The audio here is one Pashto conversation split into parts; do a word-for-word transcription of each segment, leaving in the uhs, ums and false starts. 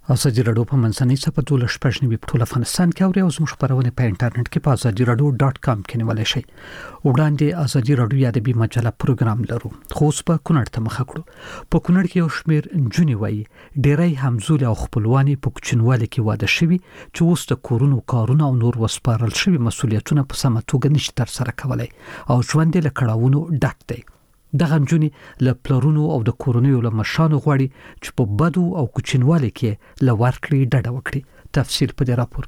ازادي راډیو په منځنۍ صفحه ټول شپږ نیمه په ټول افغانستان کې اوري او زموږ خبرونه په انټرنیټ کې په ازادي راډیو ډاټ کام کې نیولای شئ. وړاندې ازادي راډیو یا د بي مجله پروګرام لرو خو اوس په کونړ ته مخ کړو. په کونړ کې یو شمېر نجونې وایي ډېری همزولي او خپلوانې په کوچنیوالي کې واده شوي چې اوس د کورونو کارونه او نور وسپارل شوي مسؤلیتونه په سمه توګه نشي ترسره کولی او ژوند یې له کړاوونو ډک دی. دغه نجونې له پلرونو او د کورنیو له مشرانو غواړي چې په بدو او کوچنیوالي کې له ورکړې ډډه وکړي. تفصیل په دې راپور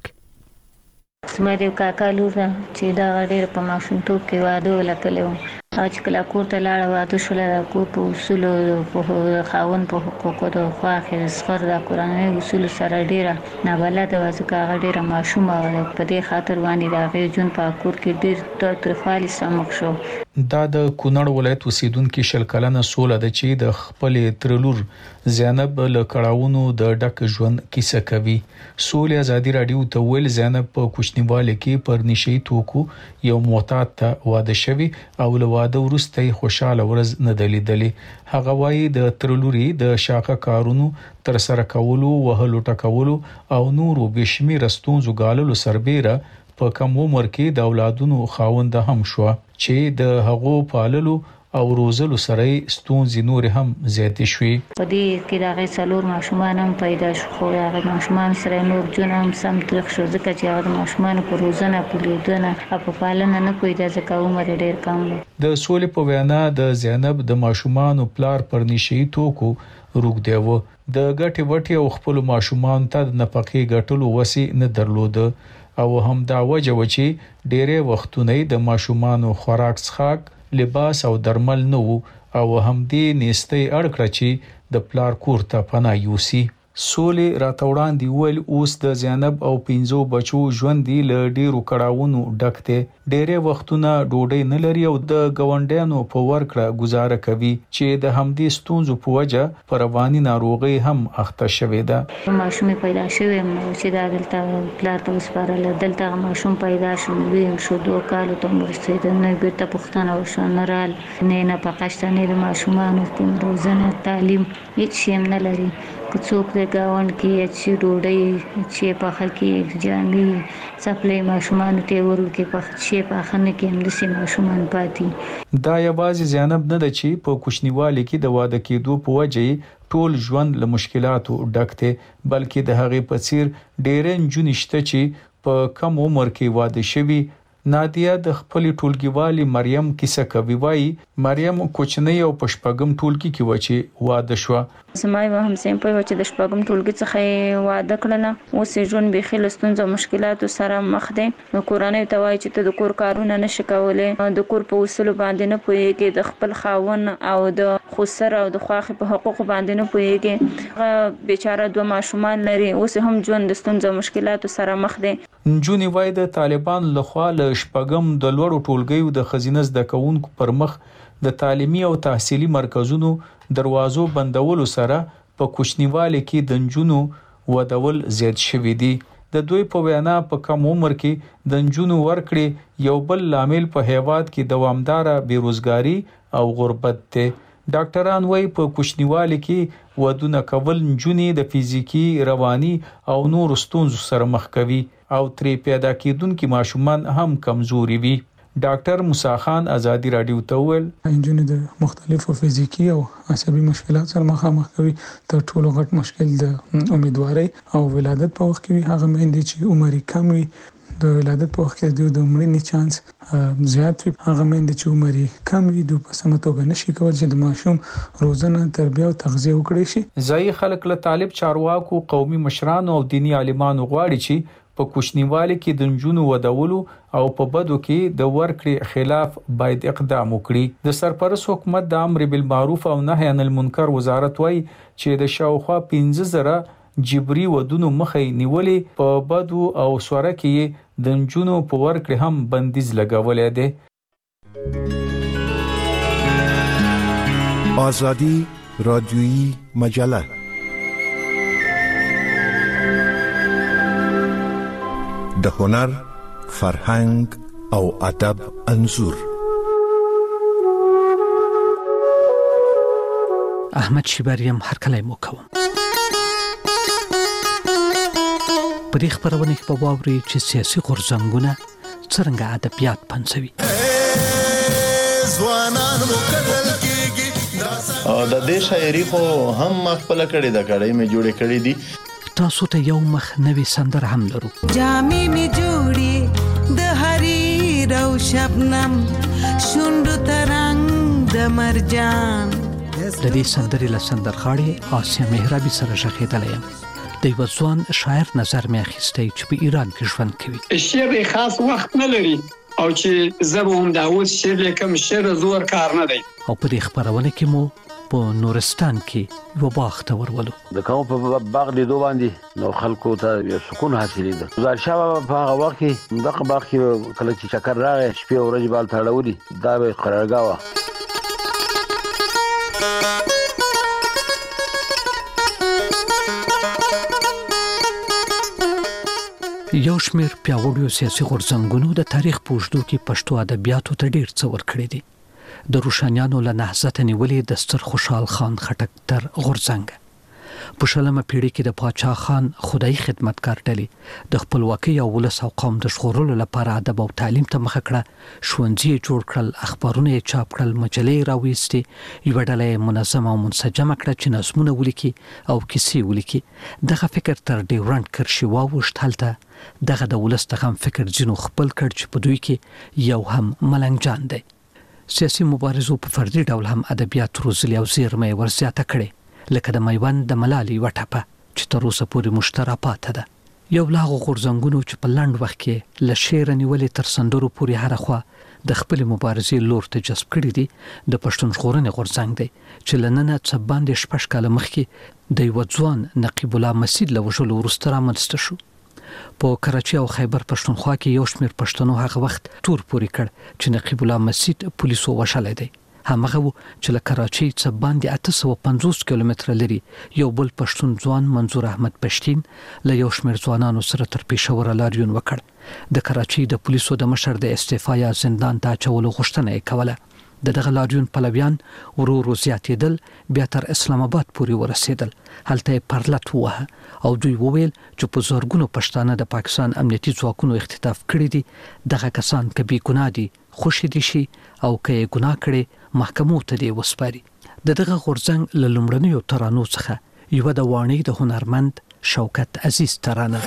کې. زما د کاکا لور ده چې دا ډېر په ماشومتوب کې واده ولکلی و او چې کله کور ته لاړه واده شوله د کور په اصولو په خاوند په حقوقو د خواښې د زغر د کورنۍ اصولو سره ډېره نابلده وه ځکه هغه ډېره ماشومه وه. په دې خاطر باندې د هغې ژوند په کور کې ډېر تاوتریخوالي سره مخ شو. دا د کونړ ولایت اوسیدونکو شل کلنه سوله ده چې د خپلې ترلور زینب له کړهونو د ډک ژوند کیسه کوي. سولې ازادي راډیو ته ویل زینب په کوچنیوالي کې پر نشي توکو یو معتاد ته واده شوی او له واده وروسته خوشاله ورځ نه دلیدلې. هغه وایي د ترلوري د شاخه کارونو تر سره کولو وهلو ټکولو او نورو بشمیر ستونزو غاللو سربېره په کم عمر کې د اولادونو خاوند هم شو چې د هغو پاللو او روزلو سره ستونزې نور هم زیاتې شوې. په دې کې د هغې څلور ماشومان هم پیدا شو خو د هغې ماشومان سره نور جون هم سم تریخ شو ځکه چې هغه د ماشومانو په روزنه په لیدنه او په پالنه نه پوهېده ځکه عمر یې ډېر کم دی. د سولې په وینا د زینب د ماشومانو پلار پر نشي توکو روږدی و. د ګټې وټې او خپل ماشومان ته د نفقې ګټلو وسې نه درلوده او هم دا وجه و چې ډېرې وختونه د ماشومانو خوراک څښاک لباس او درمل نه وو او هم دې نيستي اړکړه چې د پلار کور ته پناه یوسي. سولې راته وړاندې ویل اوس د زینب او پنځو بچو ژوند دی له ډیرو کړهونو ډک دی. ډېرې وختونه ډوډۍ نه لري او د ګاونډیانو په ورکړه گزاره کوي چې د همدې ستونزو په وجه پر رواني ناروغي هم اخته شوې ده. ماشوم پیدا شوی چې دا دلته پلار ته وسپارل دلته ماشوم پیدا شو ویم شو دوه کالو ته ورسېد نه بیرته پښتنه وشو نه رال نه نه پکاشته نه د ماشومانو کوم روزنه تعلیم هیڅ شی نه لري. که څوک د گاوند کې چې ډوډۍ چې پخه کې جامې سپلې ماشومان ته ورکه په شی په خنه کې هم د سي ماشومان پاتې. دا یوازې زینب نه ده چې په کوچنیوالي کې د واده کېدو په وجه ټول ژوند له مشکلاتو ډک دی بلکې د هغې په څیر ډېر نجونې شته چې په کم عمر کې واده شوي. نادیه د خپل ټولګیوالي مریم کیسه کوي. وایي مریم کوچنی او پشپغم ټولګي کې و چې واده شو. زما یو همسیم په چې د شپږم ټولګي څخه واده کړل اوس ژوند به خل ستونزو مشکلاتو سره مخ دي. کورنۍ ته وایي چې د کور کارونه نشي کولای د کور په اصول باندې نه پوهیږي د خپل خاون او د خسر او د خواخې په حقوق باندې نه پوهیږي. بیچاره دوه ماشومان لري اوس هم ژوند د ستونزو مشکلاتو سره مخ دي. نجونې وایي د طالبان لخوا له شپږم د لوړو ټولګیو د خزینه زده کوونکو پر مخ د تعلیمي او تحصیلي مرکزونو دروازو بندولو سره په کوچنیوالي کې د نجونو ودول زیات شوي دي. د دوی په وینا په کم عمر کې د نجونو ورکړې یو بل لامل په هیواد کې دوامداره بیروزګاری او غربت دی. ډاکټران وایي په کوچنیوالي کې ودونه کول نجونې د فزیکی رواني او نور ستونزو سره مخ کوي او ترې پیدا کېدونکي ماشومان هم کمزوري وي. ډاکټر موسی خان ازادي راډیو ته ویل نجونې د مختلفو فزیکی او عصبي مشکلات سره مخامخ کوي. تر ټولو غټ مشکل د امیدوارۍ او ولادت په وخت کې وي. هغه مېندې چې عمر کم وي د ولادت په وخت کې د مړینې چانس زیات وي. هغه مېندې چې عمر کم وي د په سمه توګه نشي کولای چې د ماشوم روزنه تربیه او تغذیه وکړي شي. ځایي خلک له طالب چارواکو قومي مشرانو او دینی عالمانو غواړي چې په کوچنیوالي کې د نجونو ودولو او په بدو کې د ورکړې خلاف باید اقدام وکړي. د سرپرست حکومت د امر بالمعروف او نهي عن المنکر وزارت وايي چې د شاوخوا پنځه زره جبري ودونو مخې نیولې په بدو او سوره کې د نجونو په ورکړې هم بندیز لګولې ده. آزادی رادیویی مجله د هنر، فرهنګ او ادب انځور. احمد شیبریم هر کله مو کوم. په دې خبرونه کې په واوري چې سیاسي غورځنګونه څنګه ادبیات پنځوي. او د دې شاعري خو هم خپل کړي د کړي مې جوړې کړي دي. تاسو ته یو مخ نوې سندره هم لرو. جامې مې جوړې د حریر او شبنم شونډو ترنګ د مرجان. د دې سندرې له سندرغاړې آسیا مهرابي سره ژغېدلی یم. د یو ځوان شاعر نظر مې اخیستی چې په ایران کې ژوند کوي. شعر خاص وخت نه لري او چې زه هم دا اوس شعر لیکم، شعر زور کار نه دی. او په دې خپرونه کې مو په نورستان کې یو باغ ته ورولو. د کوم په باغ لیدو باندې نو خلکو ته یو سکون حاصلېده. ظاهر شاه په هغه وخت کې دغه باغ کې کله چې چکر راغی شپې او ورځې بال تړولي دا به قرارګاه وه. یو شمېر پیاوړو سیاسي غورځنګونو د تاریخ په اوږدو کې پښتو ادبیاتو ته ډېر څه ورکړي دي. د روښانیانو له نهضت نیولې د ستر خوشحال خان خټک تر غورځنګ. په شلمه پیړۍ کې د پاچا خان خدای خدمتګار ډلې د خپلواکۍ او ولس او قوم د ژغورلو لپاره ادب او تعلیم ته مخه کړه. ښوونځي جوړ کړل، اخبارونه یې چاپ کړل، مجلې راویستې، یوه ډله یې منظمه او منسجمه کړه چې نظمونه ولیکي او کیسې ولیکي. دغه فکر تر ډیورنډ کرښې واوښت. هلته دغه د ولس د غم فکر ځینو خپل کړ چې په دوی کې یو هم ملنګ جان دی. سیاسي مبارزو په فردي ډول هم ادبیات روزلي او زیرمه یې ورزیاته کړې، لکه د میوند د ملالې یوه ټپه چې تر اوسه پورې مشتره پاته ده. یو له هغو غورځنګونو چې په لنډ وخت کې له شعره نیولې تر سندرو پورې هره خوا د خپلې مبارزې لور ته جذب کړي دي د پښتون ژغورنې غورځنګ دی چې له ننه څه باندې شپږ کاله مخکې د یوه ځوان نقیب الله مسید له وژلو وروسته رامنځته شو. په کراچۍ او خیبر پښتونخوا کې یو شمېر پښتنو هغه وخت تور پورې کړ چې نقیب الله مسید پولیسو وژلی دی. همغه و چې له کراچۍ څخه باندې اته سوه پنځوس کیلومتره لري یو بل پښتون ځوان منظور احمد پښتین له یو شمېر ځوانانو سره تر پېښوره لاریون وکړ. د کراچۍ د پولیسو د مشر د استعفا یا زندان ته اچولو غوښتنه یې کوله. د دغه لاریون پلویان ورو ورو زیاتېدل، بیا تر اسلام آباد پورې ورسېدل. هلته یې پرلت ووهه او دوی وویل چې په زرګونو پښتانه د پاکستان امنیتي ځواکونو اختطاف کړي دي. دغه کسان که بې ګناه دي خوشي دي شي او که یې ګناه کړي محکمو ته دې وسپاري. د دغه غورځنګ له لومړنیو ترانو څخه یوه د واڼۍ د هنرمند شوکت عزیز ترانه.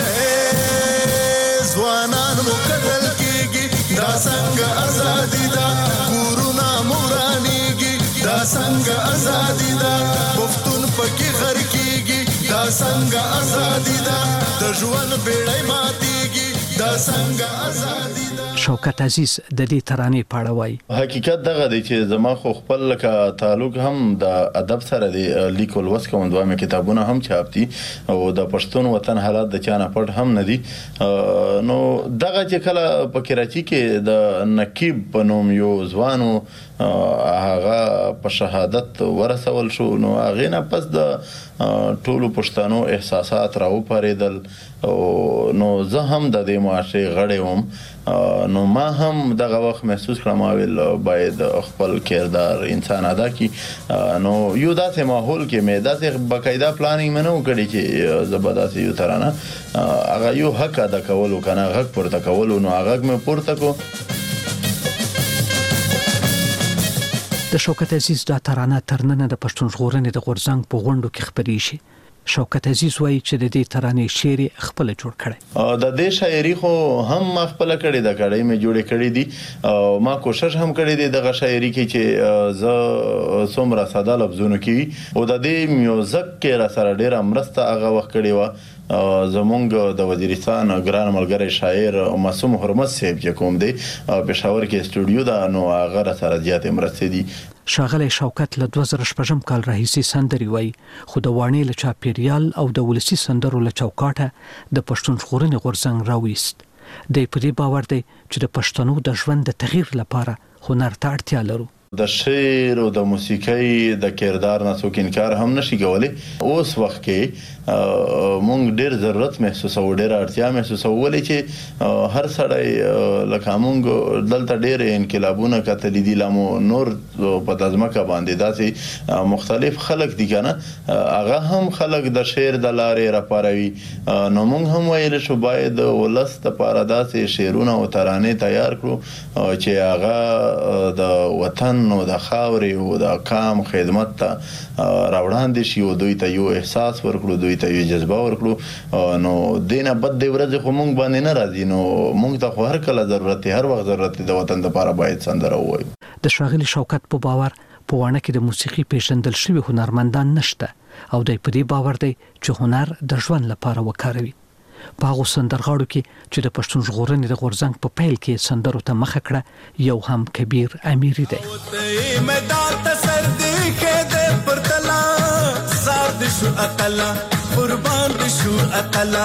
ځوانان مو قتل کېږي، دا څنګه ازادي ده، کورونه مورانېږي، دا څنګه ازادي ده، پښتون پکې غر کېږي، دا څنګه ازادي ده، د ژوند بیړۍ ماتېږي، دا څنګه ازادي ده. شوکت عزیز د دې ترانې په اړه وایي. حقیقت دغه دی چې زما خو خپل لکه تعلق هم د ادب سره دی، لیک او لوست کوم، دوه مې کتابونه هم چاپ دي او د پښتون وطن حالات د چا نه پټ هم نه دي. نو دغه چې کله په کراچۍ کې د نقیب په نوم یو ځوانو هغه په شهادت ورسول شو، نو هغې نه پس د ټولو پښتنو احساسات راوپارېدل. نو زه هم د دې معاشرې غړی وم، نو ما هم دغه وخت محسوس کړم ویل باید خپل کردار انسان ادا کړي. نو یو داسې ماحول کې مې داسې باقاعده پلانینګ مې نه و کړی چې زه به داسې یو ترانه هغه یو حق ادا کولو که نه غږ پورته کولو، نو هغه مې پورته کړو. د شوکت عزیز دا ترانه تر ننه د پښتون ژغورنې د غورځنګ په غونډو کې خپریږي. شوکت عزیز وایي چې د دې ترانې شعر خپل جوړ کړي. د دې شاعري خو هم ما خپل کړي د کړي مې جوړې کړي دي او ما کوشش هم کړی دی دغه شاعري کې چې زه څومره ساده لفظونه کې او د دې میوزیک کې را سره ډېره مرسته هغه وخت کړې و. زمونږ د وزیرستان ګران ملګری شاعر معصوم حرمت صاحب چې کوم دی پېښور کې سټوډیو ده، نو هغه را سره زیاتې مرستې دي. ښاغلی شوکت له دوه زره شپږم کال راهیسې سندرې وایي، خو د واڼې له چاپېریال او د ولسي سندرو له چوکاټه د پښتون ژغورنې غورځنګ راویست. دی په دې باور دی چې د پښتنو د ژوند د تغییر لپاره هنر ته اړتیا لرو. د شعر او د موسیقۍ د کردار نه څوک انکار هم نشي کولی. اوس وخت کې مونږ ډېر ضرورت محسوسو، ډېر اړتیا محسوسو ولې چې هر سړی لکه مونږ دلته ډېر انقلابونه کتلې دي، لامو نور په دځمکه باندې داسې مختلف خلک دي کنه، هغه هم خلک د شعر د لارې راپاروي. نو مونږ هم ویل شو باید ولس لپاره داسې شعرونه او ترانې تیار کړو چې هغه د وطن او د خاورې او د قام خدمت ته راوړاندې شي او دوی ته یو احساس ورکړو، دوی ته یو جذبه ورکړو. نو دینه بد دی ورځ خو مونږ باندې نه راځي، نو مونږ ته خو هر کله ضرورت دی، هر وخت ضرورت دی د وطن لپاره باید سندره ووایو. د ښاغلي شوکت په باور په وانه کې د موسیقي پیژندل شوي هنرمندان نشته او د پدې باور دی چې هنر د ژوند لپاره وکاروي. په هغه سندرغاړو کې چې د پښتون ژغورنې د غورځنګ په پیل کې سندرو ته مخه کړه یو هم کبیر امیری دی. میدان ته سر دی کې پر تلا سات شو اتلا قربان شو اتلا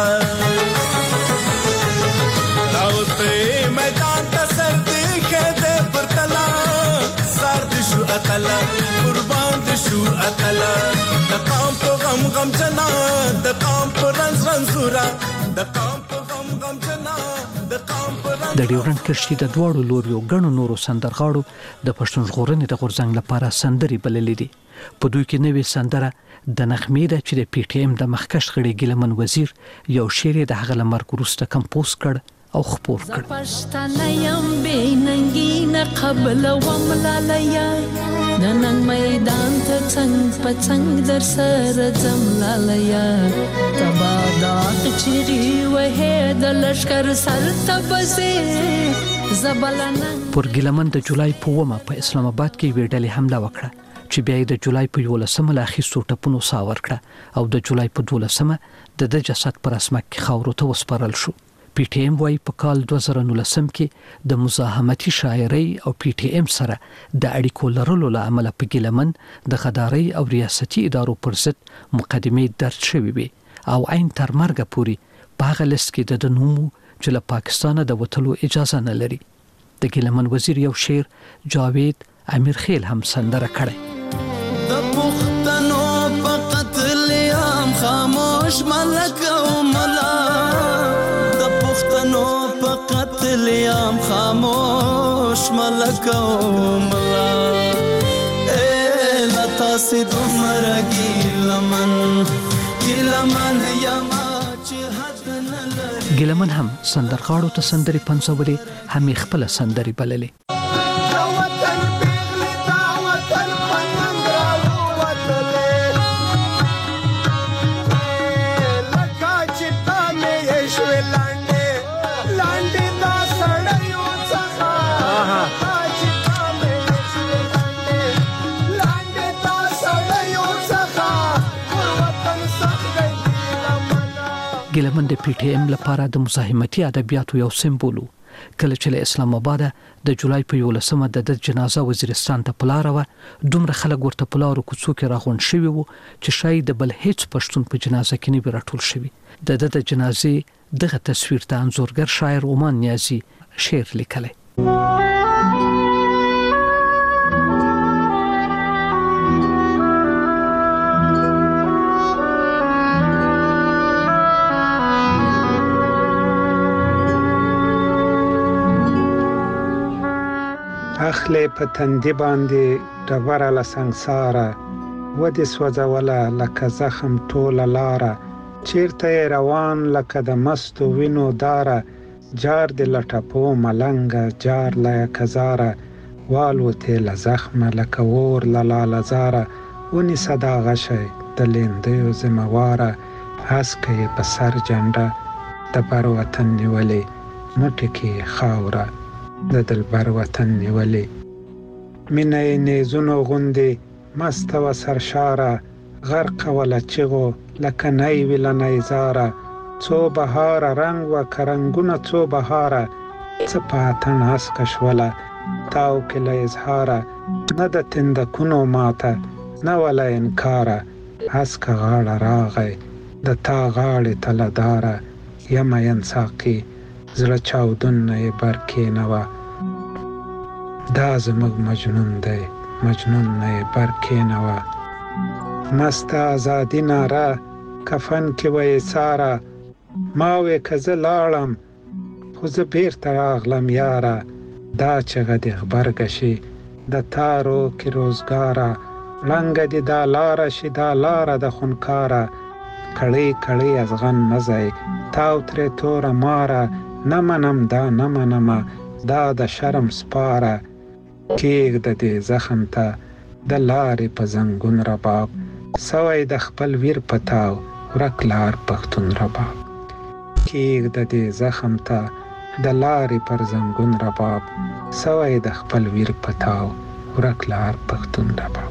راوته میدان ته سر دی کې پر تلا سات شو اتلا قربان شو اتلا د قام په غم غم جنا د قام په رنز رنزورا د قام په غم غم جنا د قام په د ډیورنډ کرښې د دواړو لوریو غنو نورو سندرغاړو د پښتون ژغورنې د غورځنګ لپاره سندري بللې دي. په دوی کې نوې سندره د نغمې ده چې د پی ټی ایم د مخکښ غړي ګیلمن وزیر یو شعر د هغه لمر وروسته کمپوز کړ او خپور کړ. پښتنه یم بیننګي نه قبل وملالیا نن میدان ته څنګ په څنګ در سره زملالیا تبادات چيري وه د لشکر سر تبسه زبلنه. پر ګیلمن د جولای په ومه په اسلام آباد کې ویډلې حمله وکړه چې بیا د جولای په یولسمه لا اخیستو ټپونو ساور کړه او د جولای په دولسمه د د جسد پر اسمک کې خاورو ته وسپارل شو. پی ټی ایم وايي په کال دوه زره نولسم کې د مزاحمتي شاعرۍ او پی ټی ایم سره د اړیکو لرلو له امله په ګیلمن د غدارۍ او ریاستي ادارو پر ضد مقدمې درج شوې وي او عین تر مرګه پورې په هغه لیست کې د نومو چې له پاکستانه د وتلو اجازه نه لري. د ګیلمن وزیر یو شعر جاوید امیر خیل هم سندره کړی. د پښتنو په قتل عام خاموش ملک او ملا پښتنو په قتل عام خاموش ملک او ملا اے لتا سید عمر ګیلمن ګیلمن یما چې حد نه لري. ګیلمن هم سندرغاړو ته سندري پنځولې هم خپل سندري بللې. ګیلمن د پی ټی ایم لپاره د مزاحمتي ادبیاتو یو سمبول کله چې له اسلام آباد د جولای په یولسمه د جنازه وزیرستان ته پلار و دومره خلک ورته پلارو کوڅو کې راغون شوی وو چې شاید بل هیڅ پښتون په جنازه کې نه راټول شوی. د د جنازې دغه تصویر ته انځورګر شاعر عمان نیازی شعر لیکلی. اخلی په تندې باندې ډبره له سنګساره ودې سوځوله لکه زخم ټوله لاره چیرته یې روان لکه د مستو وینو داره جار د لټپو ملنګه جار له کزاره والوتې له زخمه لکه اور له لالزاره ونیسه دا غشی د لیندیو ذمهواره هسکه یې په سر جنډه د بر وطن نیولې مټې کې خاوره د دلبر وطن نیولې مینه یې نیزونو غوندې مست و سرشاره غرق وله چغو لکه نی وي له نیزاره څو بهاره رنګ وکه رنګونه څو بهاره څه په اتڼ هسکه شوله تاو کې له اظهاره نه د تندکونو ماته نه وله انکاره هسکه غاړه راغی د تا غاړې ته له داره یمه ین ساقي زړه چاودون نه یې بر کېنوه دا زموږ مجنون دی مجنون نه بر کېنوه مست ازادي ناره کفن کې وې ساره ما وې که زه لاړم خو زه بیرته راغلم یاره دا چغه دې غبرګه شي د تارو کې روزګاره لنګه دې دا لاره شي دا لاره د خونکاره کړی کړی ازغن مزای تاو ترې توره ماره نه منم دا نه منمه دا د شرم سپاره کېږده دې زخم ته د لارې په زنګون رباب سوی د خپل ویر په تاو ورک لار پښتون رباب کېږده دې زخم ته د لارې پر زنګون رباب سوی د خپل ویر په تاو ورک لار پښتون رباب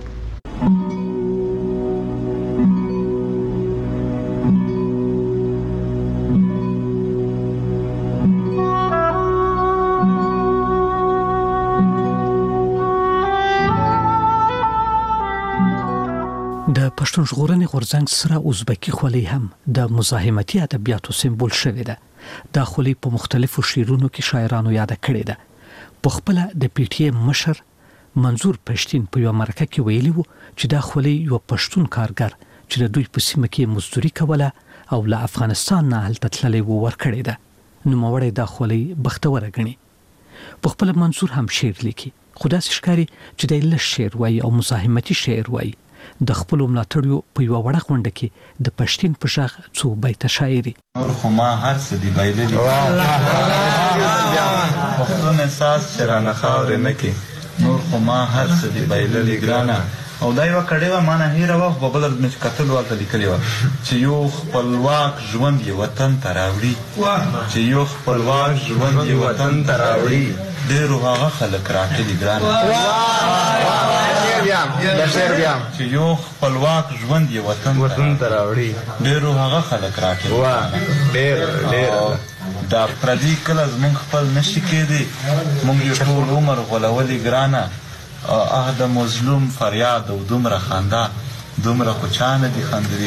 د پښتون ژغورنې غورځنګ سره ازبکی خولۍ هم د مزاحمتي ادبیاتو سمبول شوې ده. دا خولۍ په مختلفو شعرونو کې شاعرانو یاد کړې ده. په خپل د پی ټی ایم مشر منظور پښتين په یو مرکه کې ویلي وو چې دا خولۍ یو پښتون کارګر چې د دوی په سیمه کې مزدوري کوله او له افغانستان نه هلته تللی وو ورکړې ده. نو موړې دا خولۍ بختوره غني. په خپل منظور هم شعر لیکي. خدا سشکاري چې د له شعر وای او مزاحمتي شعر وای د خپل ملاتړیو په یو وړه غونډه کې د پښتين په شاخ څو بیت شاعري نور خو ما هر څه دی بایللی پښتون احساس چرانه خاور نه کې نور خو ما هر څه دی بایللی ګرانا او دا یو کړي و معنا هیره و په بل د قتل ورته لیکلی و چې یو خپلواک ژوند یې وطن ته راوړي چې یو خپلواک ژوند یې وطن ته راوړي ډېر هغه خلک راټلي ګرانا د شعر بیا چې یو خپلواک ژوند یې وطن وطن ته راوړي ډېر هغه خلک راټلي ډېر ډېر دا پردي کله زمونږ خپل نشي کېدی مونږ یو ټول عمر غولولي ګرانه اه د مظلوم فریاد او دومره خندا دومره خو چانه دي خندري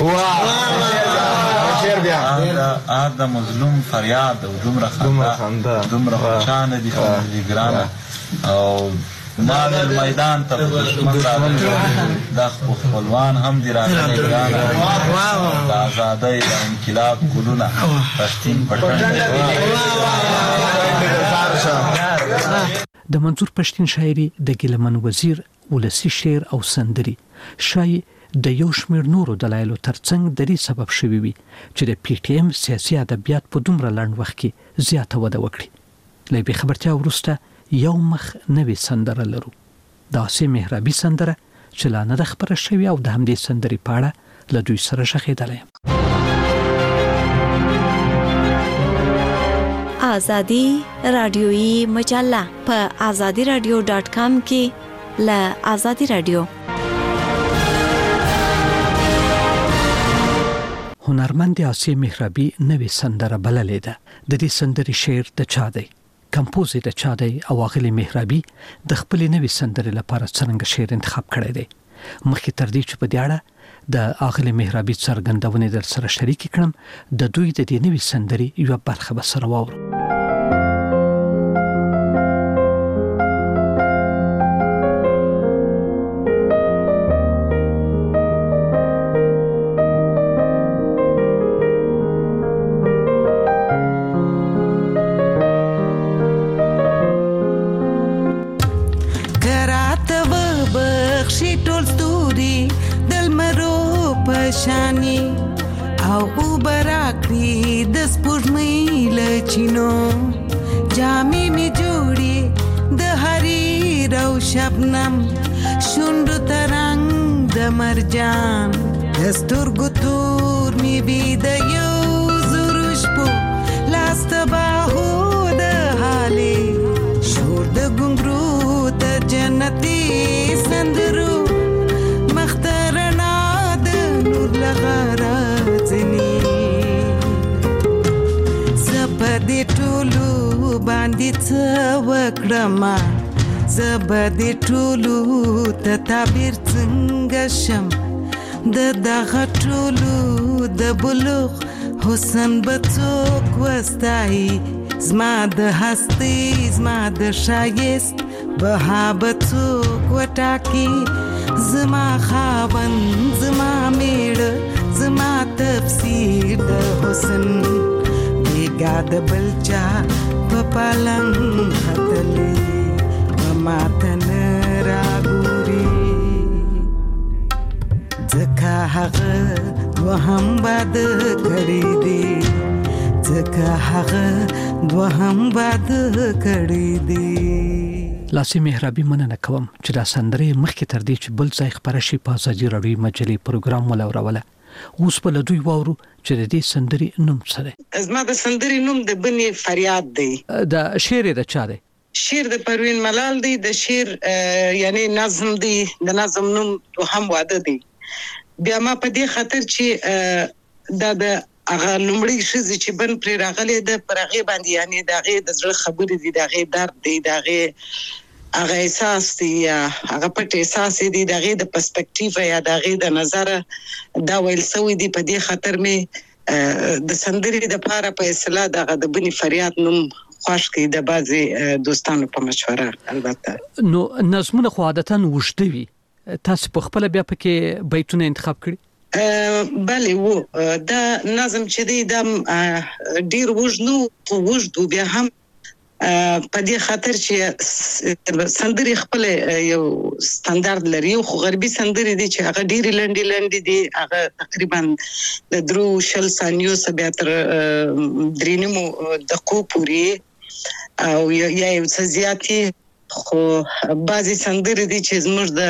اه د مظلوم فریاد او دومره خندا دومره خو چانه دي خندري ګرانه او مال میدان ته دشمن راغلی دا خپلوان هم دي راغلي ګرانه د آزادۍ د انقلاب ګلونه پښتين پټن د منظور پښتين شاعري د ګلمن وزیر ولسی شعر او سندري شای د یو شمیر نورو دلایلو ترڅنګ د دې سبب شوی وي چې د پی ټی ایم سیاسي ادبیات په دومره لنډ وخت کې زیاته وده وکړي. لې به خبرتیا ورسته یو مخ نوې سندره لرو. دا سه مهربي سندره چې لا نه خبره شوی او د همدې سندري پاړه له دوی سره شخېدلې. آزادی رادیویی مجله په آزادی رادیو ډاټ کام کې ل آزادی رادیو هنرمند آسیه مهربي نوې سندره بللې ده. د دې سندري شعر د چا دی، کمپوزر د چا دی او اغلی مهربي د خپل نوې سندرې لپاره څنګه شعر انتخاب کړی دی. مخکې تر دې چې په دې اړه د اغلی مهربي څرګندونه در سره شریک کړم د دوی د دې نوې سندرې یو برخه به سره واورو. شانی او وبراکری د سپوږمۍ لچینو جامې می جوړي د حریر او شبنم شوند ترنګ د مرجان دستورګو تور می بي د یو زروش په لاست باهو د حالي شور د ګنګرو تر جنتي سندرو لغرازنی زبدی ټولو باندې څه وکړم زبدی ټولو ته تعبیر څنګه شم د دغه ټولو د بلوغ حسن بڅوک وستای زما د هستی زما د شایست بهابڅوک وټاکی زما خاوند زما میړه زما تفسیر د حسن بیګا د بلچا په پالنګ خطلې ما تن راګوري ځکه هغه وهم باد کړی دی ځکه هغه وهم باد کړی دی. لاسي مهربي مننه کوم چې دا سندره مخکې تر دې چې بل ځای خبره شي په ازادي راډیو مجلې پروګرام ولوروله. اوس په لدوی وورو چې د دې سندري نوم څه دی؟ زما د سندري نوم د بني فریاد دی. دا شعر د چا دی؟ شعر د پروین ملال دی. د شعر یعنی نظم دی. د نظم نوم هم واده دی. بیا ما په دې خاطر چې دا د هغه لومړی شزي چې بن پر راغلي د پرغه باندې یعنی دغه د زړه خبرې دي دغه درد دی دغه هغه احساس دی هغه پټ احساس دی دغه د پرسپیکټیو یا دغه د نظر دا ویل سوی دی. په دې خاطر مې د سندري د پاره په اصطلاح دغه د بني فریاد نوم خوښ کړي د بعضي دوستانو په مشوره. البته نو نظمونه خو عادتاً وشدوي، تاسو په خپل بیا پکې بیتونه انتخاب کړی؟ بله و دا نظم چې دی دا ډیر وژنو وژدو بیا هم په دې خاطر چې سندري خپل یو ستاندارد لري. خو غربي سندري دي چې هغه ډیر لنډي لنډي دي هغه تقریبا د درو شل ثانیو سبیا تر درینمو دقیقو پورې او یا یو څه زیاتې. خو بعضي سندري دي چې زموږ د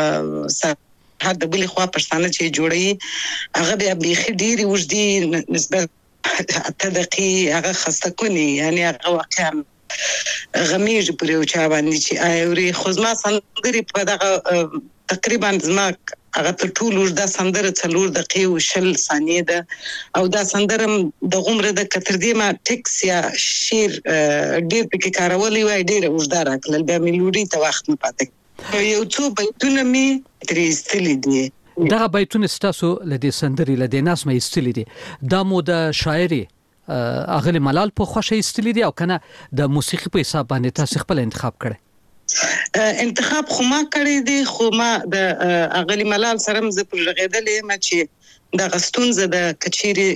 هر د بلې خوا پښتانه چې جوړي هغه بیا بيخي ډيري وجدي نسبت تدقي هغه خسته کوني یعنی هغه واقعا غمیج پر یو چا باندې چې اوري خو زما سندري په دغه تقریبا زما هغه ټول وجدا سندره څلور دقیقې او شل ثانیې ده او دا سندره د غمره د کتردي ما ټیکس یا شیر ډیر پکې کارولې وای ډیر وجدا راکل بیا میلودي ته وخت نه پاتې یو څو بیتونه می ترې استلې دي. دا بیتونه ستاسو لدې سندري لدې نظم استلې دي. دا مو د شاعري اغلی ملال په خوښه استلې دي او کنه د موسیقي په حساب باندې تاسو خپل انتخاب کړی؟ انتخاب خو ما کړی دی خو ما د اغلی ملال سره مزه پر غېدلې ما چې د غستونزه د کچيري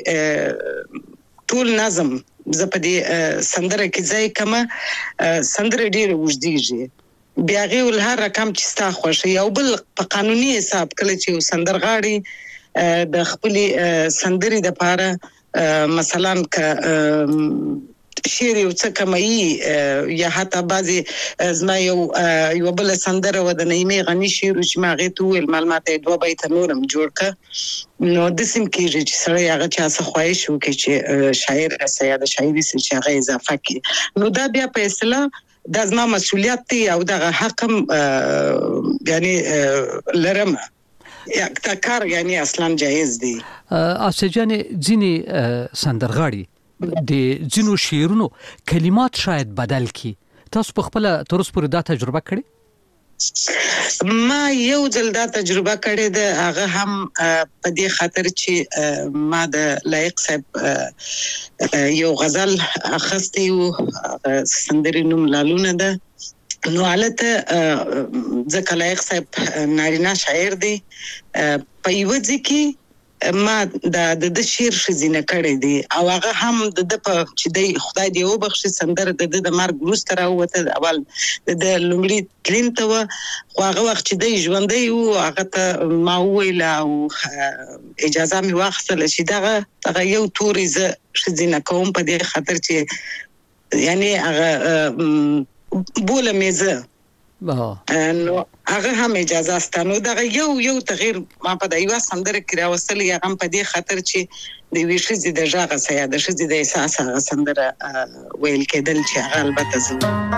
ټول نظم زپدي سندره کې ځای کما سندره ډیر وجديږي بیا غوول هر رقم چې ستا خوښ یو بل په قانوني حساب کله چې سندرغاړي د خپل سندري د پاره مثلا ک شعر یو څه کمایي یا حتی بعضي زما یو یو بل سندره و د نیمه غني شعر چې ما غي تو معلومات دوه بیت نورم جوړ ک نو د سیم کې چې سره هغه چا څه خوښ شو کې چې شاعر سیاده شاعري چې هغه اضافه کی نو دا بیا په اصطلاح د زما مسؤلیت دی او دغه حقم یعنی لرم یا کار یعنی اصلا جایز دی. اسجان ځینی سندرغاړي د ځینو شعرونو کلمات شاید بدل کی تاسو په خپل ترس پر دا تجربه کړی؟ ما یو ځل دا تجربه کړې ده هغه هم په دې خاطر چې ما د لایق صاحب یو غزل اخستې او سندري نوم لالونه ده نو حالته ځکه لایق صاحب نارینه شاعر دی په یو ځکه ما د د شعر شزینه کړې دي او هغه هم د چې د خدای دی او بخښي سندره د د مرګ وروسته راوته اول د لومړي کلین ته هغه وخت چې د ژوندۍ او هغه ته ما ویل او اجازه مې واخیستل چې دغه هغه یو توري ز شزینه کوم په دې خاطر چې یعنی هغه بوله میزه نو هغه هم اجازه ستانو دا یو یو تغییر ما په دایو سندره کې راوستل یا هم په دې خاطر چې د ویشي د ژغه سیا د شې د احساس هغه سندره ویل کېدل چې هغه البته زه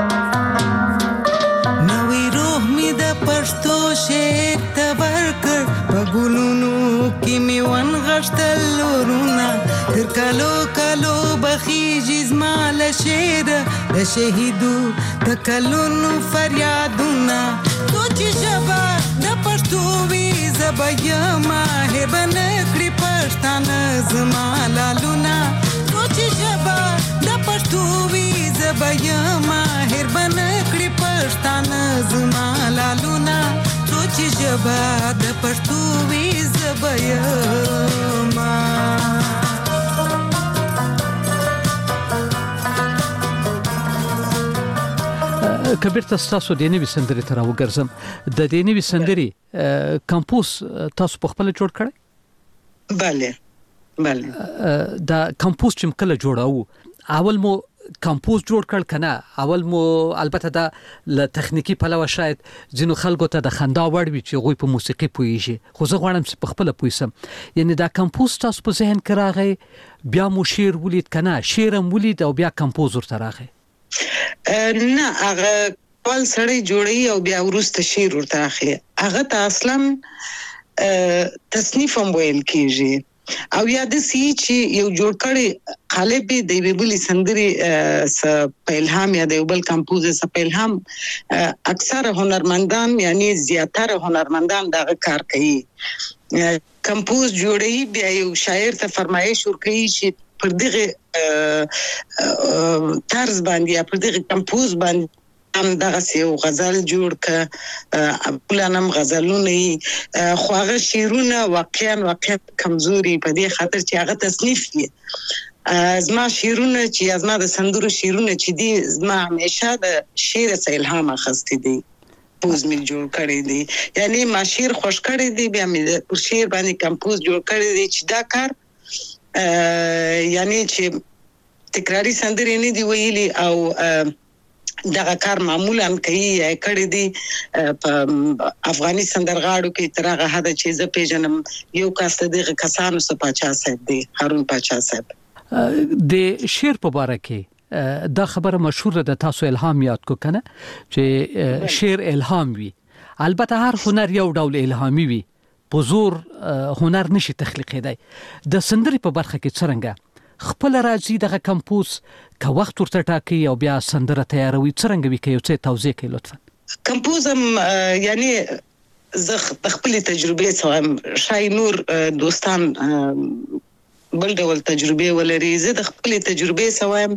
نوې روح می د پښتو شعر تبرکر په ګلونو کې می ون غشتل ورونه تر کالو کالو بخیږي زمال شعر د شهیدو تکلونو فریادونه سوچ شبا د پښتو وی زبیا ما هبن کړی پښتانه زمالالونه سوچ شبا د پښتو وی زبیا ما هبن کړی پښتانه زما لالونه سوچ جبا د پښتو وی زبېما کبیر تاسو د نوې سندرې تر وګرځم د دې نوې سندرې کمپوز تاسو په خپل جوړ کړی bale bale دا کمپوز چې کله جوړاو اول مو کمپوز جوړ کړ کنه اول مو البته دا ل تخنیکی پلوه شاید ځینو خلکو ته د خندا وړ وي چې غوي په موسیقي پويږي خو زه غواړم چې په خپل پويسم یعنی دا کمپوز تاسو په ذهن کې راغی بیا مو شعر ولید کنه شعرم ولید او بیا کمپوز ورته راغی نه هغه ول سړی جوړي او بیا ورسته شعر ورته راغی هغه ته اصلا تصنیف هم ویل کیږي او یاد سي چې یو جوړ کړي قالب دی ویبلی سندري س په الهام یا د بل کمپوزر س په الهام اکثر هنرمندان یعنی زیاتره هنرمندان دغه کار کوي کمپوز جوړي بیا یو شاعر ته فرمایش ورکړي چې پر دغه طرز باندې یا پر دغه کمپوز باندې هم دغه یو غزل جوړ ک پلانم غزلونه خو هغه شیرونه واقعا واقعا کمزوري په دې خاطر چې هغه تصنیف دي ازما شیرونه چې ازما د سندرو شیرونه چې دي ازما همیشه د شعر څخه الهام اخستې دي کمپوز می جوړ کړی دي یعنی ما شعر خوش کړی دي بیا می پر شعر باندې کمپوز جوړ کړی دي چې دا کار یعنی چې تکراری سندرې نه دی ویلي او دغه کار معمولا کوي کړي دي په افغاني سندرغاړو کې ترغه هدا چې ز پیژنم یو کاست دغه کسانو څخه پاچا صاحب دی هارون پاچا صاحب د شعر په اړه کې دا خبره مشهوره ده تاسو الهام یاد کو کنه چې شعر الهام وي البته هر هنر یو ډول الهامي وي په زور هنر نشي تخلیقي دی د سندري په برخه کې څنګه خپل راځي دغه کمپوز که وخت ورته ټاکي او بیا سندره تیاروي څنګه وی کوي څه توضیح کوي لطفا کمپوزم یعنی زه خپل تجربه سوام شای نور دوستان بل ډول تجربه ولري زه د خپل تجربه سوام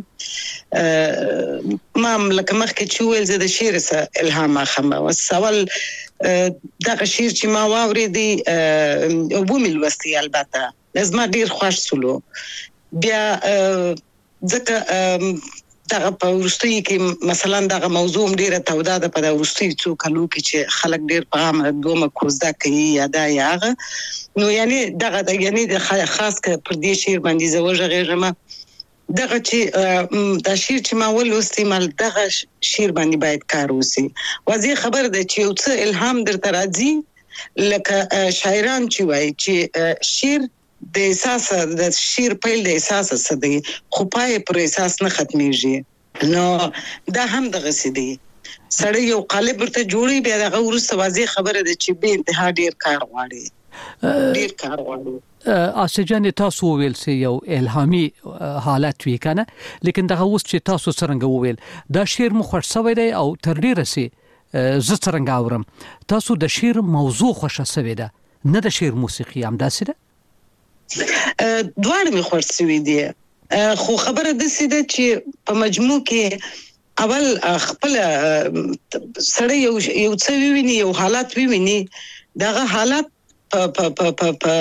ما لکه مخکې چې ویل زه د شعر سره الهام اخلم او سوال دغه شعر چې ما واورېدی او بومل وستي البته لازم ډیر خوښ سلو بیا ځکه دغه په ورستي کې مثلا دغه موضوع ډیره توده ده په ورستي څو کلو کې چې خلک ډیر په عام دومره کوزده کوي یا دا یاغه نو یعنی دغه یعنی د خاص ک پر دې شعر باندې زوجه غیرمه دغه چې د شعر چې ما ولوستي مال دغه شعر باندې باید کار وسی واځي خبر ده چې یو څه الهام درته راځي لکه شاعران چې وایي چې شعر د احساس د شعر پیل د احساس سدي خو پای پر احساس نه ختميږي نو دا هم دغه سدي سړی یو قالب ورته جوړي بیا دغه ورسته واځي خبره ده چې به انتها ډیر کار غواړي ډیر کار غواړي اسجن تاسو ویل سي یو الهامي حالت وی کنه لیکن دغه اوس چې تاسو څنګه ویل دا شعر مخ ورسوي دی او تر ډیره سي زه څنګه اورم تاسو د شعر موضوع خوښه سوي ده نه د شعر موسیقي هم داسې ده دوړ می خورسوي دي خو خبره د سیده چې په مجموع کې اول خپل سړی یو یو څه ویني یو حالت ویني دغه حالت په په په په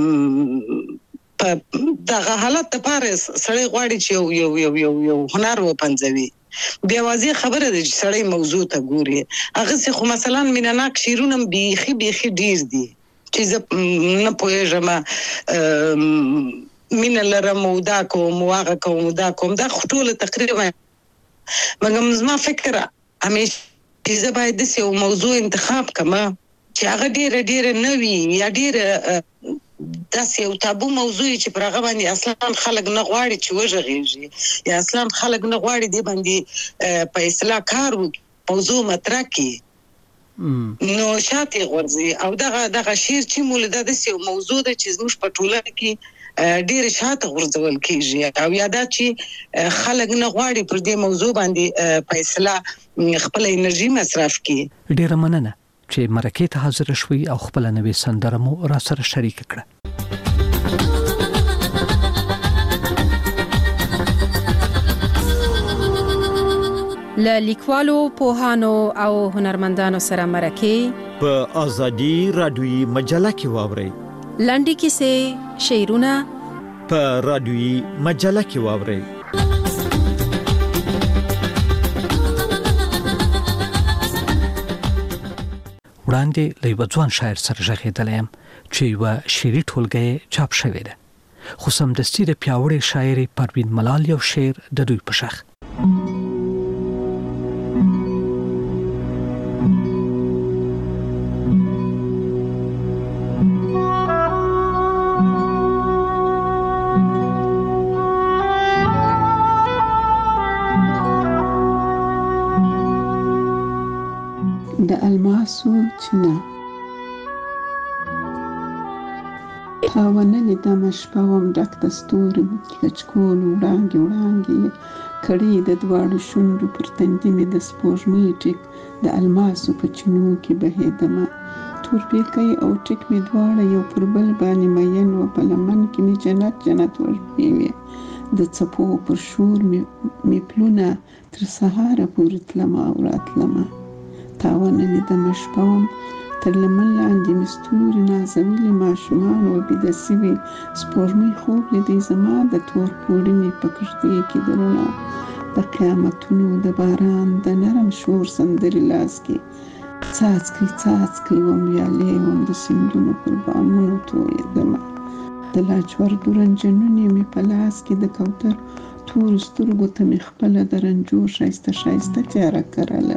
دغه حالت لپاره سړی غواړي چې یو یو یو یو هنر و پنځوي بیا واځي خبره ده چې سړی موضوع ته ګوري هغه څه خو مثلا مینناک شیرونه بیخي بیخي ډیر دي چې نه پوهېږم مینه لرم او دا کوم واغه کوم دا کوم دا ټول تقریبا مګم زما فکر همیشه چې باید د یو موضوع انتخاب کما چې هغه ډیر ډیر نوی یا ډیر داسې یو تابو موضوع چې پر هغه باندې اصلا خلک نه غواړي چې وژغېږي یا اصلا خلک نه غواړي دی باندې په اصلاح کار وکړي موضوع مطرح کړي نو شاته غورځي او دغه دغه شعر چې مولده د یو موضوع د چې زموږ په ټولنه کې ډیر شاته غورځول کیږي او یاده چې خلک نه غواړي پر دې موضوع باندې فیصله خپل انرژي مصرف کړي ډیر مننه چې مرکه ته حاضر شوي او خپل نوې سندره مو را سره شریک کړه له لیکوالو پوهانو او هنرمندانو سره مرکه په ازادي رادیوي مجله کې واورئ. لنډې کیسې، شعرونه په رادیوي مجله کې واورئ. وړاندې له یوه ځوان شاعر سره غږېدلی یم چې یوه شعري ټولګه چاپ شوې ده، خو سمدستي د پیاوړې شاعرې پروین ملال یو شعر د دوی په شاخ. د الماسو چینه تاونه لیدم شپه وم ډک د ستورو کچکول وړانګې وړانګې کړي د دواړو شونډو پر تندي مې د سپوږمۍ ټیک د الماسو په چینو کې بهېدمه تورپیکی او ټیک مې دواړه یو پر بل باندې مین و په لمن کې مې جنت جنت وژبې وې د څپو پر شور مې پلونه تر سهاره پورې تلمه او راتلمه تاونه لیدم شپه وم تر لمن لاندې مې ستوري نازولي ماشومان و بیده سوي سپوږمۍ خوب لیدی زما د تور پوړنې په کښتۍ کې د رڼا د قیامتونو د باران د نرم شور سندرې لاس کې څاڅکي څاڅکي وم ویالې وم د سیندونو پر بامونو تویېدمه د لاجوردو رنجنونې مې په لاس کې د کوتر تورو سترګو ته مې خپله د رنجو ښایسته ښایسته تیاره کرله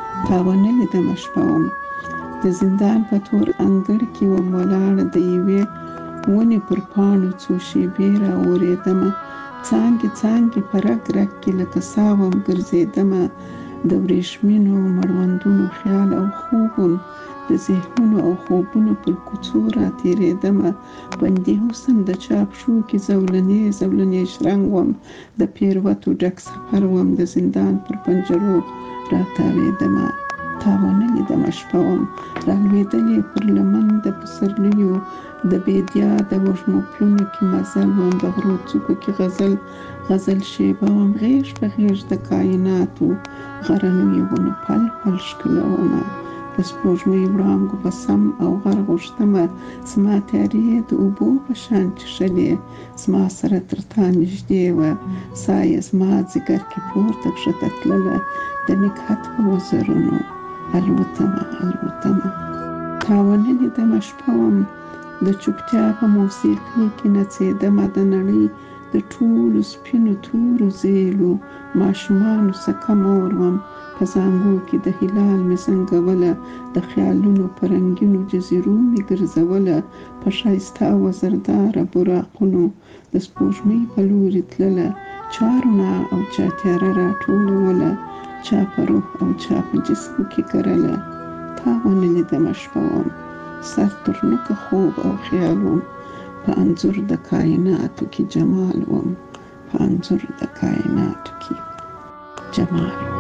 تاونه لیدمه شپه وم د زندان په تور انګړ کې وم ولاړه د یوې ونې پر پاڼو څو شېبې راورېدمه څانګې څانګې په رګ رګ کې لکه سا وم ګرځېدمه د وریښمینو مړوندونو خیال او خوبون د ذهنونو او خوبونو پر کوڅو راتېرېدمه بندي حسن د چاپ شو کې زولنې زولنې شرنګ وم د پیروتو ډک سفر وم د زندان پر پنجرو راتاوېدمه تاونه لیدمه شپه وم رالوېدلې پر لمن د پسرلیو د بیدیا د وږمو پلونو کې مزل وم د غرو څوکو کې غزل غزل شیبه وم غیږ په غیږ د کائناتو غرنیو ونو پل پل ښکلومه د سپوږمۍ وړانګو په سم او غر غوښتمه زما تیارې د اوبو په شان چښلې زما سره تر تا نږدې وه ساه یې زما ځیګر کې پورته کښته تلله د نګهت په وزرونو الوتمه الوتمه تاونه لیدمه شپه وم د چوپتیا په موسیقۍ کې نڅېدمه د نړۍ د ټولو سپینو تورو زیلو ماشومانو څخه مور وم په زانګو کې د هلال مې زنګوله د خیالونو په رنګینو جزیرو مې ګرځوله په ښایسته وزرداره براقونو د سپوږمۍ په لورې تلله چا رڼا او چا تیاره راټولوله چا په روح او چا په جسم کې کرله تاونه لیدمه شپه وم سر تر نوکه خوب او خیال وم په انځور د کائناتو کې جمال وم په انځور د کائناتو کې جمال وم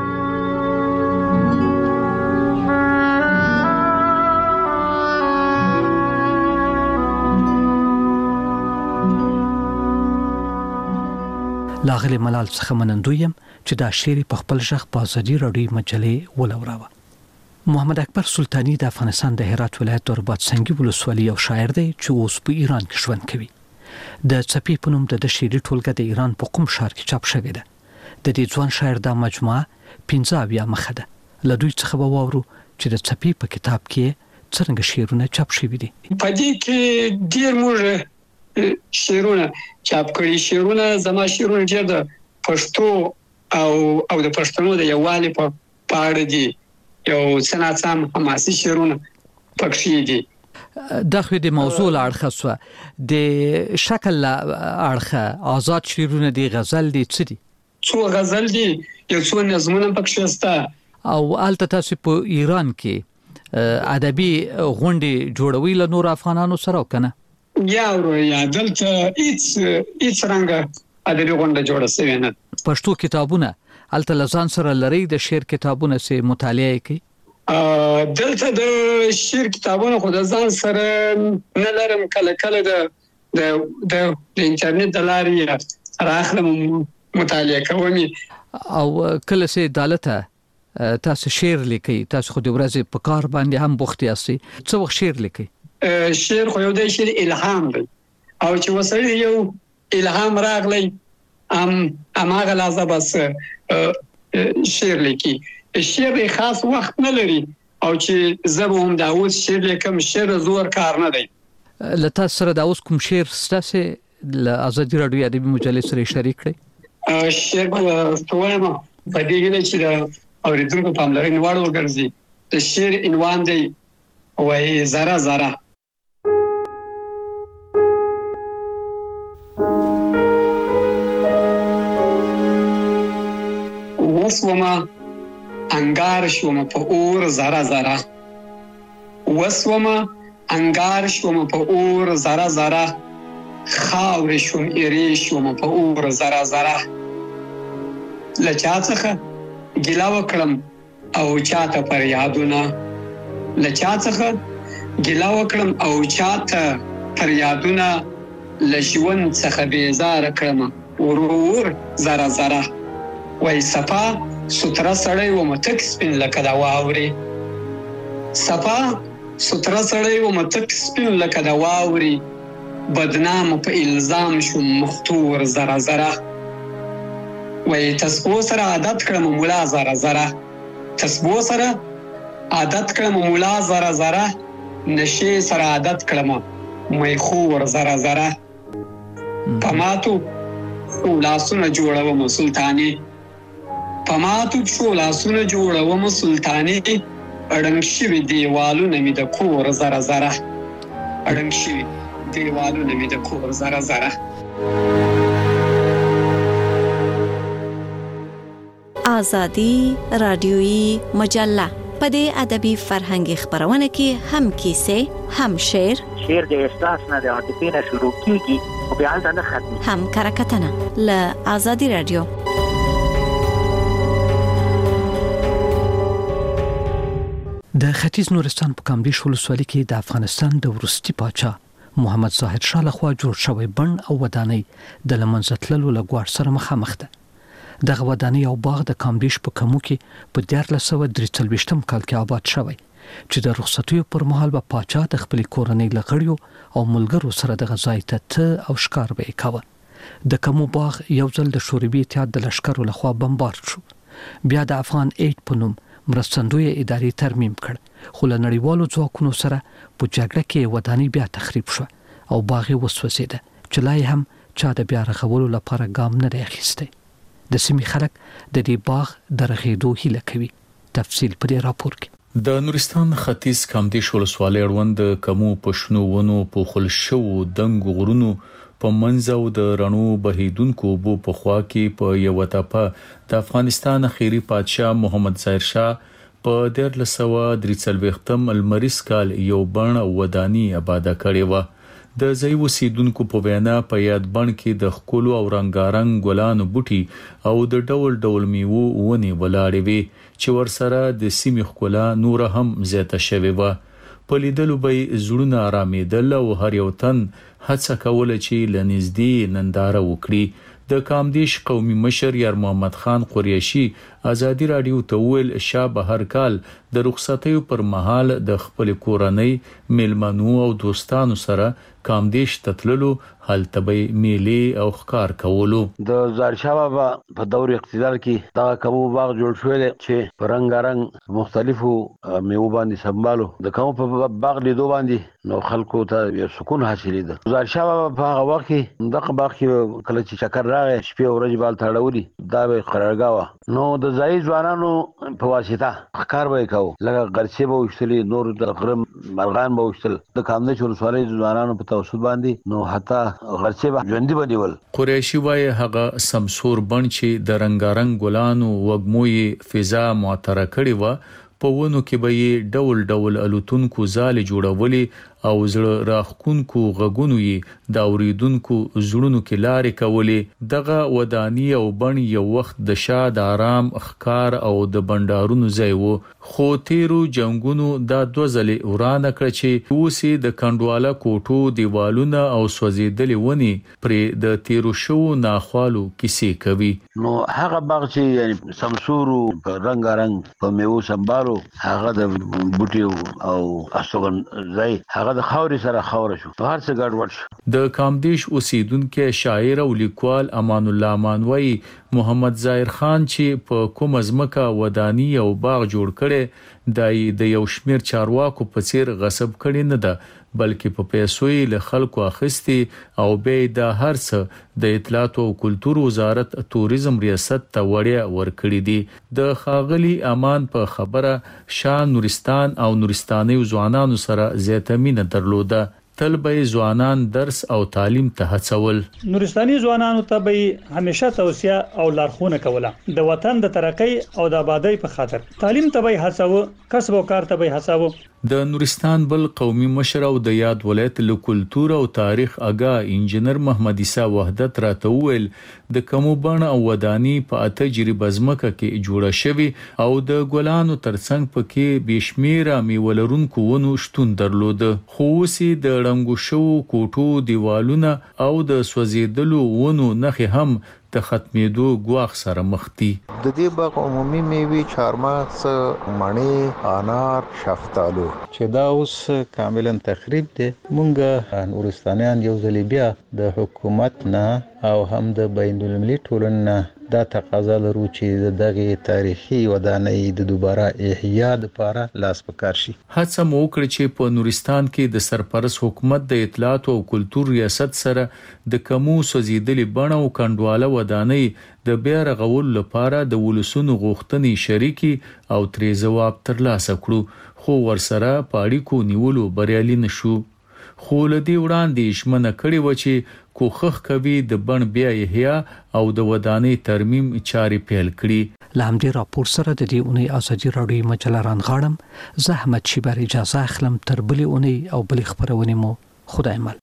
لاغلی ملال څخه منندوی یم چې دا شعر په خپل ژغ په ازادي راډیو مجلې ولوراوه. محمد اکبر سلطانی د افغانستان د هرات ولایت د رباط سنگي ولسوالۍ یو شاعر دی چې اوس په ایران کې ژوند کوي. د څپې په نوم د شعري ټولګه د ایران په قم ښار کې چاپ شوې ده. د دې ځوان شاعر د مجموعه پنځه اویا مخه ده. له دوی څخه به واورو چې د څپې په کتاب کې څرنګه شعرونه چاپ شوي دي. په دې کې ډېر موږ شعرونه چاپ کړي شعرونه زما شعرونه ډېر د پښتو او او د پښتنو د یووالي په اړه دي. یو سناسم حماسي شعرونه پکې دي. دا خو د موضوع اړخه سو د شکل اړخه آزاد شعرونه دي، غزل دي، څه دي؟ څو غزل دي، یو څو نظمونه پکې شته. او البته تاسو په ایران کې ادبي غونډې جوړوي له نور افغانانو سره کنه؟ یا ورو یا دلته هیڅ هیڅ رنګه ادبي غونډه جوړه شوې نه. پښتو کتابونه البته لزان سره لري، د شعر کتابونه سه مطالعه کوي. دلته د شعر کتابونه خو د ځان سره نه لرم، کله کله د د د انټرنیټ د لارې راخلم مطالعه کوم. او کله سه عدالته تاسو شعر لیکي تاسو خو د ورځې په کار باندې هم بوخت یاستئ څو وخت شعر لیکي شعر خو یو د شعر الهام دی او چې وسړي یو الهام راغلی ام اماغه لازم بس شعر لیکي شعر خاص وخت نه لري او چې زبو هم دا اوس شعر لیکم شعر زور کار نه دی لته سره دا اوس کوم شعر ستاسو ل ازادي رادیو ادبي مجلس سره شریک کړئ شعر په په دې کې چې دا اوریدونکو پاملرنه وړ وګرځي د شعر عنوان دی وای زرا زرا وسوما انګار شوم په اور زرا زرا وسوما انګار شوم په اور زرا زرا خاور شوم ایری شوم په اور زرا زرا لچا څخه ګیلا وکړم او چاته پر یادونه لچا څخه ګیلا وکړم او چاته پر یادونه لژوند څخه بیزار کړم ورور زرا زرا وای صفا ستره سړی و متک سپین لکه دا واوري صفا ستره سړی و متک سپین لکه دا واوري بدنام په الزام شو مختور زرا زرا وای تسبو سره عادت کړم مولا زرا زرا تسبو سره عادت کړم مولا زرا زرا نشي سره عادت کړم مې خور زرا زرا پماتو لاسونه جوړوم سلطانی پماتو شو لاسونه جوړوم سلطانی اړنګ شوی دیوالونه مې د کور زرا زرا اړنګ شوی دیوالونه مې د کور زرا زرا آزادی رادیویی مجله په دې ادبي فرهنګي خبرونه کې هم کیسې هم شعر شعر د احساس نه د عاطفې نه شروع کیږي او بیا نه ختمي هم کرکټنه ل آزادی رادیو د ختیځ نورستان په کامدیش ولسوالۍ کې د افغانستان د ورستي پاچا محمد ظاهر شاه لخوا جوړ شوی بڼ او ودانۍ د لمنځه تللو لګوار سره مخامخ ده دغه ودانۍ او باغ د کامدیش په کمو کې په دیارلس سوه درې څلوېښتم کال کې آباد شوی چې د رخصتیو پر مهال به پاچا د خپلې کورنۍ له غړیو او ملګرو سره دغه ځای ته ته او ښکار به یې کاوه د کمو باغ یو ځل د شوروي اتحاد د لښکرو لخوا بمبارد شو بیا د افغان ایډ په نوم مرستندوی ادارې ترمیم کړ خو له نړیوالو ځواکونو سره په جګړه کې ودانۍ بیا تخریب شو او باغ یې وسوځېده چې لا هم چا د بیا رغولو لپاره ګام نه دی اخیستی د سیمې خلک د دې باغ د رغېدو هیله کوي تفصیل په دې راپور کې د نورستان ختیځ کامدیش ولسوالۍ اړوند کمو پښنو ونو په خل شو دنګ غرونو په منځو د رڼو بهیدونکو بو په خوا کې په یو ټاپه د افغانستان اخیری پادشاه محمد ظاهر شاه په دیارلس سوه درې څلوېښتم المریز کال یو بڼ ودانی آباد کړی و د ځای اوسیدونکو په وینا په یاد بڼ کې د ښکلو او رنګارنګ ګلانو بوټي او د ډول ډول میوو ونې ولاړې وي چې ورسره د سیمې ښکلا نور هم زیاته شوې وه په لیدلو به زړونه آرامېدل او هر یو تن هڅه کوله چې له نږدې ننداره وکړي د کامدیش قومي مشر یار محمد خان قریشي آزادی رادیو ته ویل شاه به هر کال د رخصتیو پر مهال د خپل کورنۍ میلمنو او دوستانو سره کامدیش تتللو هلته به میلې او ښکار کولو د ظاهر شاه بابا په دور اقتدار کې دا کومو باغ جوړ شوی دی چې په رنګارنګ مختلفو میوو باندې سمبالو د کوم په باغ لیدو باندې نو خلکو ته یو سکون حاصلې ده ظاهر شاه بابا په هغه وخت کې دغه باغ کې کله چې چکر راغی شپې او ورځې بال تړولي دا به قرارګاه وه نو د ځایي ځوانانو په واسطه ښکار به یې کوو لکه غرڅې به وشتلې نور د غره مرغان به وشتل د کامدیش ولسوالۍ ځوانانو په توسط باندې نو حتی غرڅې به ژوندي به نیول قریشي وایي هغه سمسور بڼ چې د رنګارنګ ګلانو وږمو فضا معطره کړې وه په ونو کې به یې ډول ډول الوتونکو ځالې جوړولې او زړه راخونکو غږونو یې د اوریدونکو زړونو کې لارې کولې. دغه ودانی او بڼ یو وخت د شاد آرام ښکار او د بندارونو ځای و، خو تیرو جنگونو دا دوزلې ورانه کړ چې اوسې د کندواله کوټو دیوالونه او سوځېدلې ونی پرې د تیرو شو ناخوالو کیسې کوي. نو هغه باغ چې یعنی سمسورو په رنگ رنگ په میوه سمبالو هغه د بوټي او اسوګن ځای هغه د خاوري سره خاور شو، هر څه ګډوډ شو. د کامدیش اوسیدونکو شاعر او لیکوال امان الله مانوي محمد ظاهر خان چې په کوم ازمکه ودانی او باغ جوړ کړي دای د یو شمیر چارواکو په څیر غصب کړي نه ده، بلکې په پیسو یې له خلکو اخیستي او به د هر څه د اطلاعات او کلتور وزارت توریزم ریاست ته وړیا ورکړي دي. د خاغلی امان په خبره شاه نورستان او نورستاني ځوانانو سره زیاته مینه درلوده. تل به ځوانان درس او تعلیم ته هڅول. نورستاني ځوانانو ته به همیشه توصیه او لارښوونه کوله د وطن د ترقۍ او د آبادی په خاطر. تعلیم ته به هڅاو، کسب او کار ته به هڅاو. د نورستان بل قومي مشر او د یاد ولایت له کلتور او تاریخ اگا انجنیر محمد عیسی وحدت راته ویل د کومو بڼ او ودانی په تجربه ځمکه کې جوړه شوی او د ګلانو ترڅنګ پکې بشمیره میولرونکو ونو شتون درلود، خو سي د رنگو شو کوټو دیوالونه او د سوځیدلو ونو نخي هم د ختمېدو ګواخ سره مخ دي. د دې باغ عمومي میوي چارمغز، مڼې، انار، شفتالو چې دا اوس کاملا تخریب دي. مونږ نورستانیان یو ځل بیا د حکومت نه او هم د بین المللي ټولنې دا تقاضا لرو چې دغه تاریخي ودانۍ د دوباره احیا لپاره لاس پکار شي. هڅه مو وکړه چې په نورستان کې د سرپرست حکومت د اطلاعات او کلتور ریاست سره د کومو سوځیدلې بڼ او کندواله ودانۍ د بیا رغول لپاره د ولسونو غوښتنې شریکي او ترې جواب ترلاسه کړو، خو ورسره پاړیکو نیولو بریالي نشو. خو لدی وړاندې شمنه کړي و چې کوخخ کوي د بڼ بیا احیا او د ودانۍ ترمیم چارې پیل کړي. لامدی راپور سره د دې اونۍ ازادي راډیو مجله رانغاړم. زحمت شي بر اجازه اخلم تر بلې اونۍ او بلې خبرونه مو خدای مل.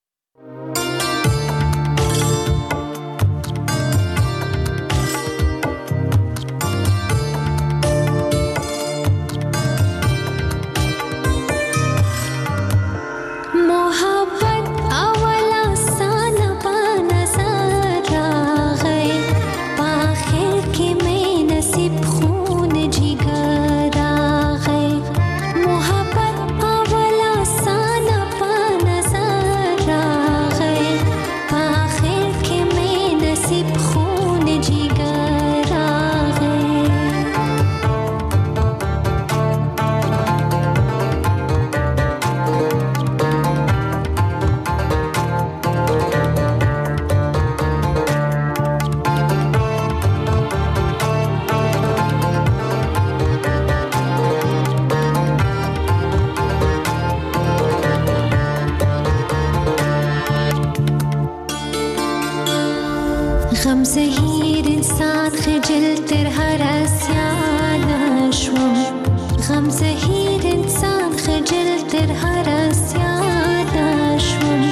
غم زهیر انسان خجل تر هر اسیان شوم، غم زهیر انسان خجل تر هر اسیان شوم.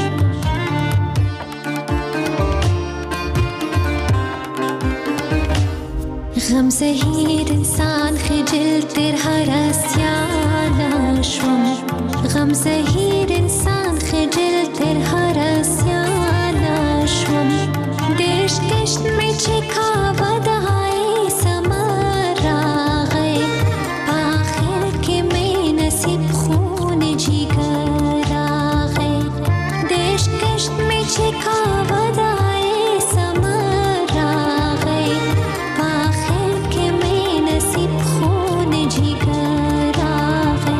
غم زهیر انسان خجل تر هر اسیان شوم، غم زهیر انسان خجل تر هر اسیان شوم. देश कष्ट में छिखावा दहाई समर रागे, आखिर के में नसीब खून जिगर आगे. देश कष्ट में छिखावा दहाई समर रागे, आखिर के में नसीब खून जिगर आगे.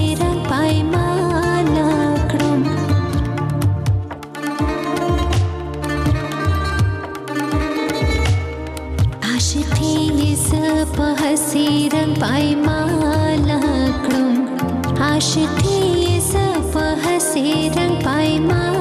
رنگ پایمان کړم عاشقي ز په هسي رنگ پایمان کړم عاشقي ز په هسي رنگ پایمان